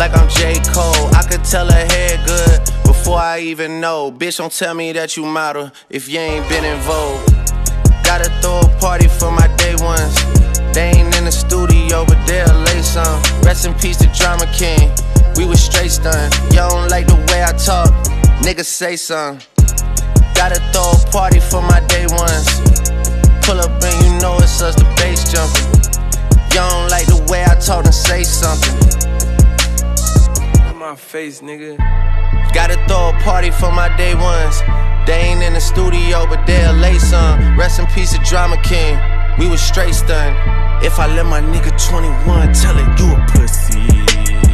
like I'm J. Cole. I could tell her hair good before I even know. Bitch, don't tell me that you model if you ain't been in Vogue. Gotta throw a party for my day ones. They ain't in the studio, but they'll lay some. Rest in peace to Drama King, we was straight stunned. Y'all don't like the way I talk, niggas say something. Gotta throw a party for my day ones. Pull up and you know it's us, the bass jumping. Y'all don't like the way I talk, and say something. In my face, nigga. Gotta throw a party for my day ones. They ain't in the studio, but they'll lay some. Rest in peace to Drama King, we was straight stunned. If I let my nigga 21 tell it, you a pussy.